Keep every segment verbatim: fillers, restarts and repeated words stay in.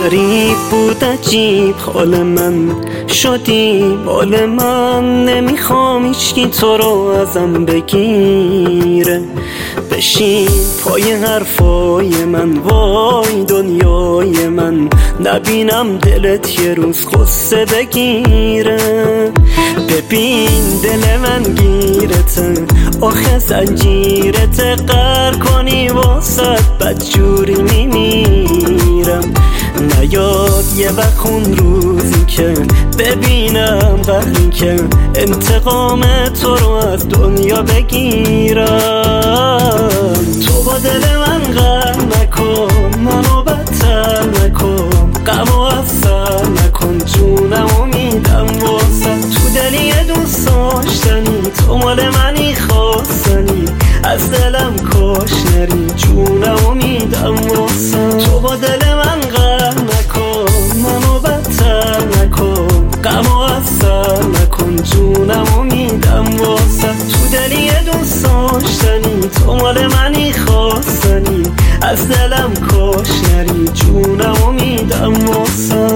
غریب بود عجیب حال من، شدی بال من. نمیخوام هیچکی تو رو ازم بگیره، بشین پای حرفای من. وای دنیای من، نبینم دلت یه روز غصه بگیره. ببین دل من گیرته، آخه زنجیرته. قهر کنی واسه بدجوری میمیرم. نیاد یه وقت اون روزی که ببینم قهری که انتقام تو رو از دنیا بگیرم. تو با دل من قهر نکن، منو بدتر نکن. غم و اثر نکن، جونمو میدم واسه. تو دلی یه دوست داشتنی، تو مال منی خواستنی. از دلم کاش نری، جونمو میدم واسه. تو با دل من قهر نکن، منو بدتر نکن. غم و اثر نکن، جونمو میدم واسه. تو دلی یه دوست داشتنی، تو مال منی خواستنی. از دلم کاش نری، جونمو میدم واسه.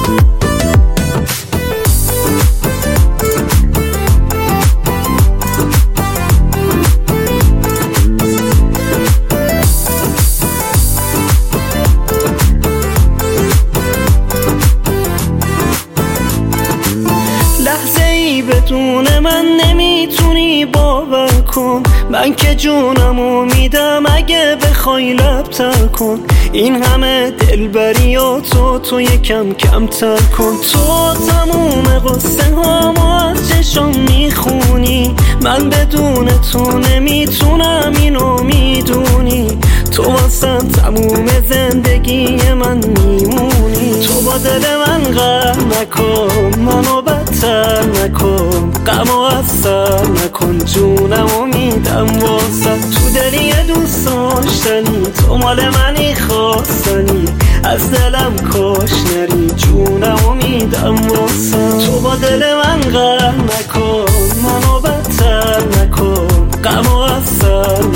بدون من نمیتونی باور کن، من که جونمو میدم اگه بخوای لبتر کن. این همه دلبری و تو تو یکم کمتر کن. تو تموم قصه هامو از چشم میخونی، من بدون تو نمیتونم اینو میدونی. تو واسه تموم زندگی من میمونی. تو با دل من قهر نکن، منو بدتر نکن. غم و اثر نکن، جونمو میدم واسه. تو دلی یه دوست داشتنی، تو مال منی خواستنی. از دلم کاش نری، جونمو میدم واسه. تو با دل من قهر نکن، منو بدتر نکن. غم و اثر